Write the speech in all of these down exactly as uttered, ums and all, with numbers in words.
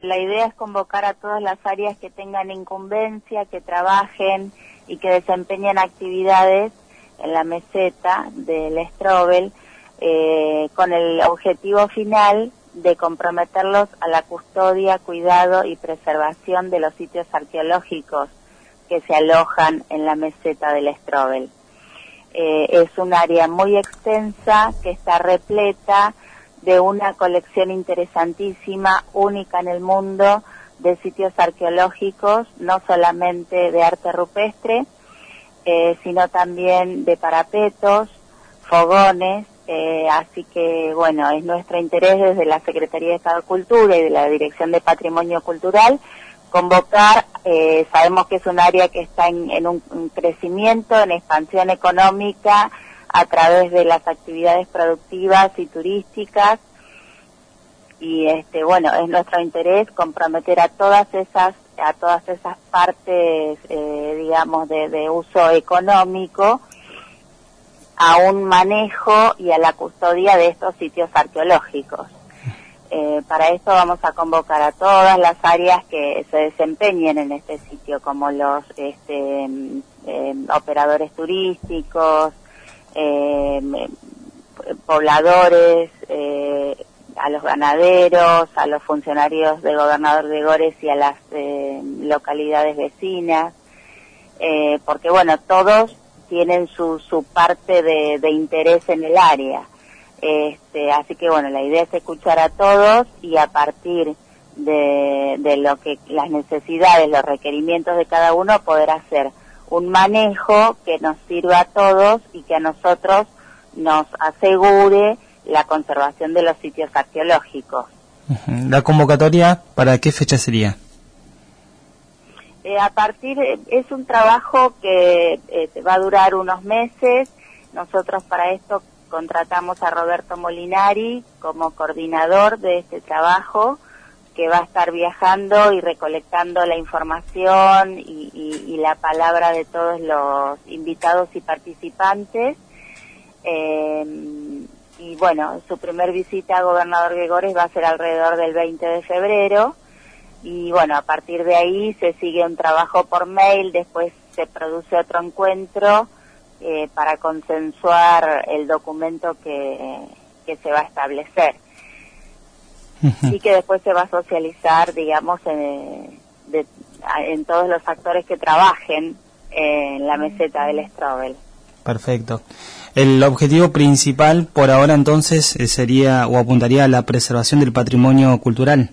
la idea es convocar a todas las áreas que tengan incumbencia, que trabajen y que desempeñen actividades en la meseta del Strobel, eh, con el objetivo final de comprometerlos a la custodia, cuidado y preservación de los sitios arqueológicos que se alojan en la meseta del Strobel. Eh, es un área muy extensa que está repleta de una colección interesantísima, única en el mundo, de sitios arqueológicos, no solamente de arte rupestre, eh, sino también de parapetos, fogones, eh, así que bueno, es nuestro interés desde la Secretaría de Estado de Cultura y de la Dirección de Patrimonio Cultural convocar, eh, sabemos que es un área que está en, en un, un crecimiento, en expansión económica a través de las actividades productivas y turísticas, y este bueno, es nuestro interés comprometer a todas esas a todas esas partes, eh, digamos, de, de uso económico a un manejo y a la custodia de estos sitios arqueológicos. Eh, para esto vamos a convocar a todas las áreas que se desempeñen en este sitio, como los este, eh, operadores turísticos, eh, pobladores, eh, a los ganaderos, a los funcionarios del gobernador de Gores y a las eh, localidades vecinas, eh, porque bueno, todos tienen su, su parte de, de interés en el área. Este, así que bueno, la idea es escuchar a todos y a partir de, de lo que las necesidades, los requerimientos de cada uno, poder hacer un manejo que nos sirva a todos y que a nosotros nos asegure la conservación de los sitios arqueológicos. ¿La convocatoria para qué fecha sería? Eh, a partir, es un trabajo que eh, va a durar unos meses. Nosotros para esto contratamos a Roberto Molinari como coordinador de este trabajo, que va a estar viajando y recolectando la información y, y, y la palabra de todos los invitados y participantes. Eh, y bueno, su primer visita a Gobernador de Gores va a ser alrededor del veinte de febrero, y bueno, a partir de ahí se sigue un trabajo por mail, después se produce otro encuentro Eh, para consensuar el documento que, que se va a establecer y que después se va a socializar, digamos, en, de, en todos los actores que trabajen en la meseta del Strobel. Perfecto. El objetivo principal por ahora entonces sería o apuntaría a la preservación del patrimonio cultural.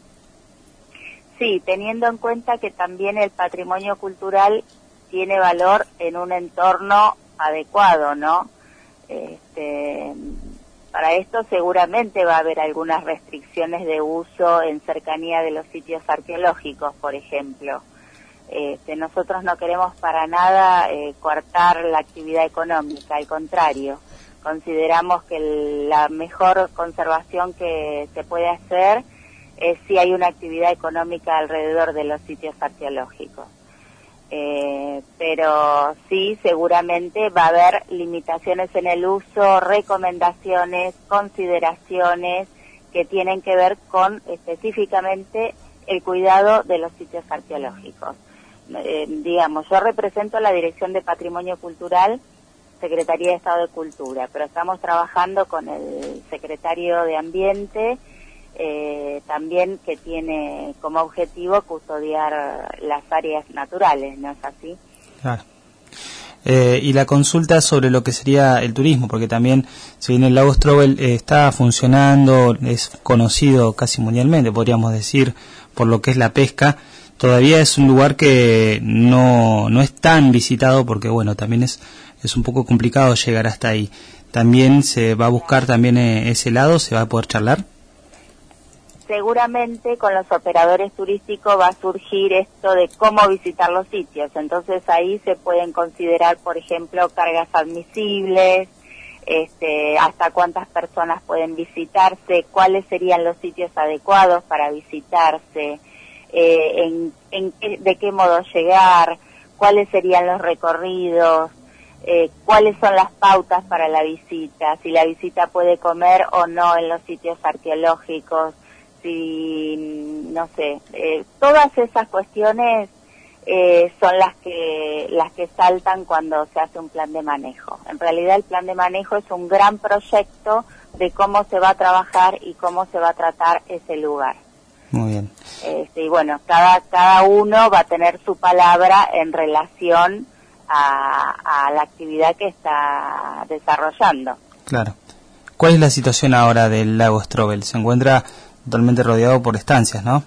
Sí, teniendo en cuenta que también el patrimonio cultural tiene valor en un entorno adecuado, ¿no? Este, para esto seguramente va a haber algunas restricciones de uso en cercanía de los sitios arqueológicos, por ejemplo. Este, nosotros no queremos para nada eh, coartar la actividad económica, al contrario, consideramos que el, la mejor conservación que se puede hacer es si hay una actividad económica alrededor de los sitios arqueológicos. Eh, pero sí, seguramente va a haber limitaciones en el uso, recomendaciones, consideraciones que tienen que ver con específicamente el cuidado de los sitios arqueológicos. Eh, digamos, yo represento la Dirección de Patrimonio Cultural, Secretaría de Estado de Cultura, pero estamos trabajando con el Secretario de Ambiente, Eh, también que tiene como objetivo custodiar las áreas naturales, ¿no es así? Claro. Eh, y la consulta sobre lo que sería el turismo, porque también, si bien el lago Strobel eh, está funcionando, es conocido casi mundialmente, podríamos decir, por lo que es la pesca, todavía es un lugar que no, no es tan visitado, porque bueno, también es, es un poco complicado llegar hasta ahí. ¿También se va a buscar también eh, ese lado? ¿Se va a poder charlar? Seguramente con los operadores turísticos va a surgir esto de cómo visitar los sitios, entonces ahí se pueden considerar, por ejemplo, cargas admisibles, este, hasta cuántas personas pueden visitarse, cuáles serían los sitios adecuados para visitarse, eh, en, en qué, de qué modo llegar, cuáles serían los recorridos, eh, cuáles son las pautas para la visita, si la visita puede comer o no en los sitios arqueológicos, si, no sé, eh, todas esas cuestiones eh, son las que las que saltan cuando se hace un plan de manejo. En realidad el plan de manejo es un gran proyecto de cómo se va a trabajar y cómo se va a tratar ese lugar. Muy bien. Este, y bueno, cada cada uno va a tener su palabra en relación a, a la actividad que está desarrollando. Claro. ¿Cuál es la situación ahora del lago Strobel? Se encuentra totalmente rodeado por estancias, ¿no?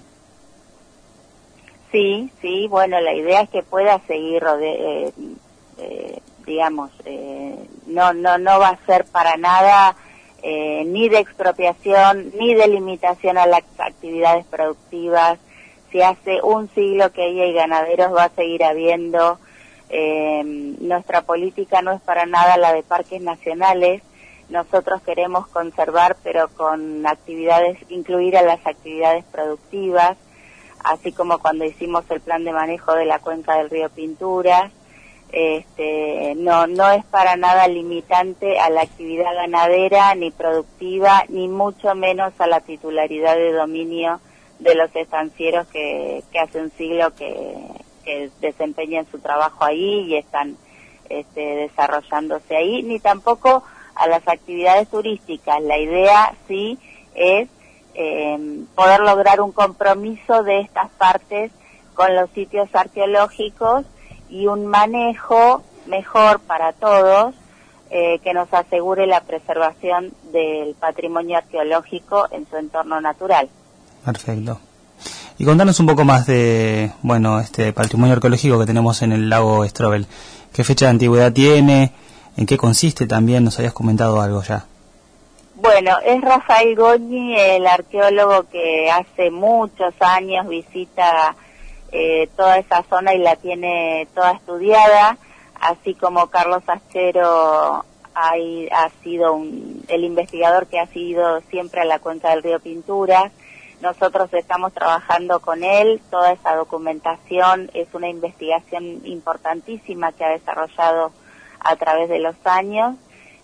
Sí, sí, bueno, la idea es que pueda seguir, rode eh, eh, digamos, eh, no, no, no va a ser para nada eh, ni de expropiación, ni de limitación a las actividades productivas. Si hace un siglo que ahí hay ganaderos, va a seguir habiendo. Eh, nuestra política no es para nada la de parques nacionales. Nosotros queremos conservar, pero con actividades, incluir a las actividades productivas, así como cuando hicimos el plan de manejo de la cuenca del río Pinturas. Este, no, no es para nada limitante a la actividad ganadera, ni productiva, ni mucho menos a la titularidad de dominio de los estancieros que, que hace un siglo que, que desempeñan su trabajo ahí y están este, desarrollándose ahí, ni tampoco a las actividades turísticas. La idea sí es eh, poder lograr un compromiso de estas partes con los sitios arqueológicos y un manejo mejor para todos eh, que nos asegure la preservación del patrimonio arqueológico en su entorno natural. Perfecto. Y contanos un poco más de, bueno, este patrimonio arqueológico que tenemos en el lago Strobel. ¿Qué fecha de antigüedad tiene? ¿En qué consiste también? Nos habías comentado algo ya. Bueno, es Rafael Goñi, el arqueólogo que hace muchos años visita eh, toda esa zona y la tiene toda estudiada, así como Carlos Achero hay, ha sido un, el investigador que ha sido siempre a la cuenca del río Pinturas. Nosotros estamos trabajando con él, toda esa documentación es una investigación importantísima que ha desarrollado a través de los años,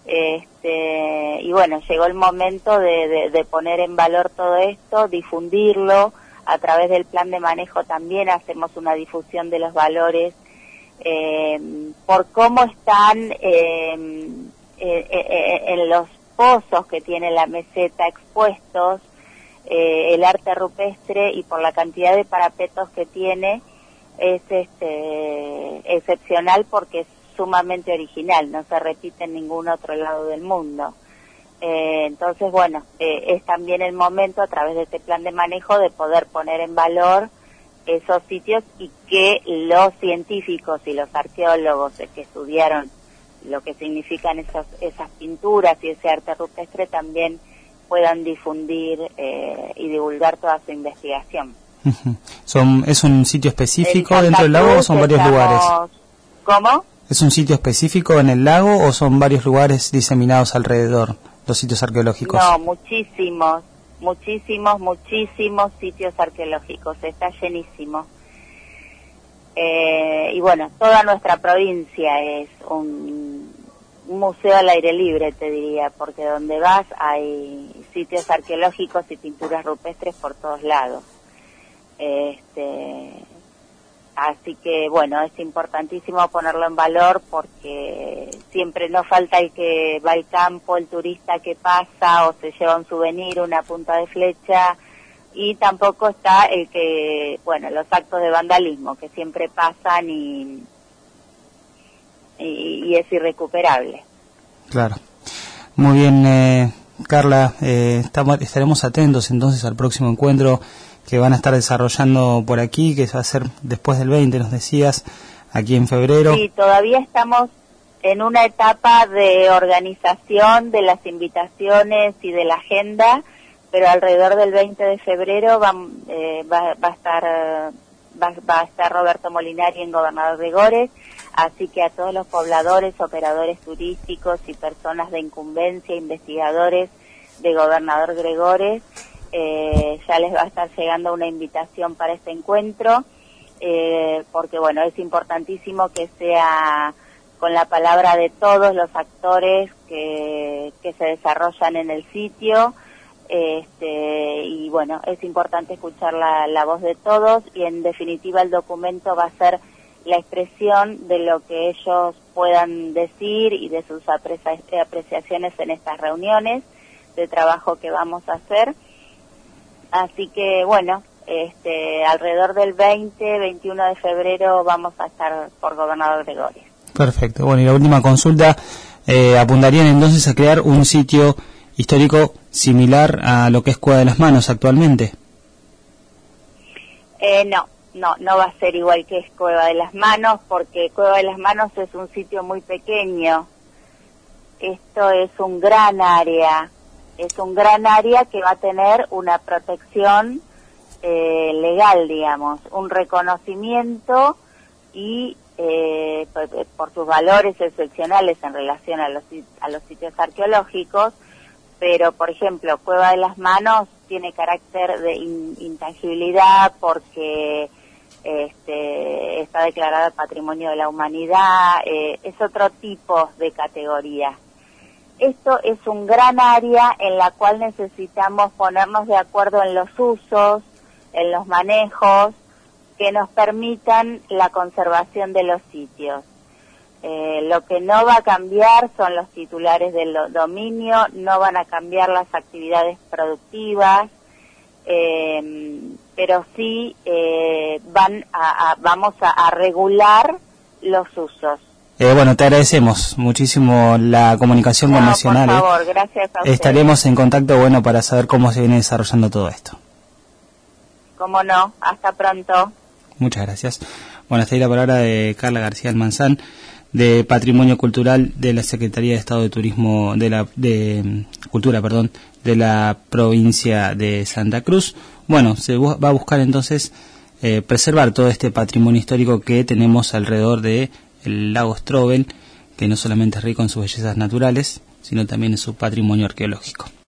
este, y bueno, llegó el momento de, de, de poner en valor todo esto, difundirlo. A través del plan de manejo también hacemos una difusión de los valores eh, por cómo están eh, eh, eh, en los pozos que tiene la meseta expuestos, eh, el arte rupestre, y por la cantidad de parapetos que tiene es este excepcional porque es sumamente original, no se repite en ningún otro lado del mundo. Eh, entonces, bueno, eh, es también el momento a través de este plan de manejo de poder poner en valor esos sitios y que los científicos y los arqueólogos que estudiaron lo que significan esos, esas pinturas y ese arte rupestre también puedan difundir eh, y divulgar toda su investigación. Son, ¿Es un sitio específico dentro del lago o son varios estamos... lugares? ¿Cómo? ¿Es un sitio específico en el lago o son varios lugares diseminados alrededor, los sitios arqueológicos? No, muchísimos, muchísimos, muchísimos sitios arqueológicos, está llenísimo. Eh, y bueno, toda nuestra provincia es un, un museo al aire libre, te diría, porque donde vas hay sitios arqueológicos y pinturas rupestres por todos lados. Este... Así que, bueno, es importantísimo ponerlo en valor porque siempre no falta el que va al campo, el turista que pasa o se lleva un souvenir, una punta de flecha, y tampoco está el que, bueno, los actos de vandalismo que siempre pasan y, y, y es irrecuperable. Claro. Muy bien, eh, Carla, eh, estamos, estaremos atentos entonces al próximo encuentro que van a estar desarrollando por aquí, que va a ser después del veinte, nos decías, aquí en febrero. Sí, todavía estamos en una etapa de organización de las invitaciones y de la agenda, pero alrededor del veinte de febrero va, eh, va, va a estar va, va a estar Roberto Molinari en Gobernador Gregores, así que a todos los pobladores, operadores turísticos y personas de incumbencia, investigadores de Gobernador Gregores, Eh, ya les va a estar llegando una invitación para este encuentro, eh, porque bueno, es importantísimo que sea con la palabra de todos los actores que, que se desarrollan en el sitio, Este, y bueno, es importante escuchar la, la voz de todos, y en definitiva el documento va a ser la expresión de lo que ellos puedan decir y de sus aprecia, apreciaciones en estas reuniones de trabajo que vamos a hacer. Así que bueno, este, alrededor del veinte, veintiuno de febrero vamos a estar por Gobernador Gregores. Perfecto. Bueno, y la última consulta, eh, apuntarían entonces a crear un sitio histórico similar a lo que es Cueva de las Manos actualmente. Eh, no, no, no va a ser igual que es Cueva de las Manos, porque Cueva de las Manos es un sitio muy pequeño. Esto es un gran área, es un gran área que va a tener una protección eh, legal, digamos, un reconocimiento y eh, por, por sus valores excepcionales en relación a los, a los sitios arqueológicos. Pero, por ejemplo, Cueva de las Manos tiene carácter de in, intangibilidad porque este, está declarada Patrimonio de la Humanidad, eh, es otro tipo de categoría. Esto es un gran área en la cual necesitamos ponernos de acuerdo en los usos, en los manejos, que nos permitan la conservación de los sitios. Eh, lo que no va a cambiar son los titulares del dominio, no van a cambiar las actividades productivas, eh, pero sí eh, van a, a, vamos a, a regular los usos. Eh, bueno, te agradecemos muchísimo la comunicación no, con Nacional. Por favor, gracias a ustedes. Estaremos en contacto, bueno, para saber cómo se viene desarrollando todo esto. Cómo no, hasta pronto. Muchas gracias. Bueno, hasta ahí la palabra de Carla García Almanzán, de Patrimonio Cultural de la Secretaría de Estado de Turismo de la de Cultura, perdón, de la provincia de Santa Cruz. Bueno, se va a buscar entonces eh, preservar todo este patrimonio histórico que tenemos alrededor de el lago Strobel, que no solamente es rico en sus bellezas naturales, sino también en su patrimonio arqueológico.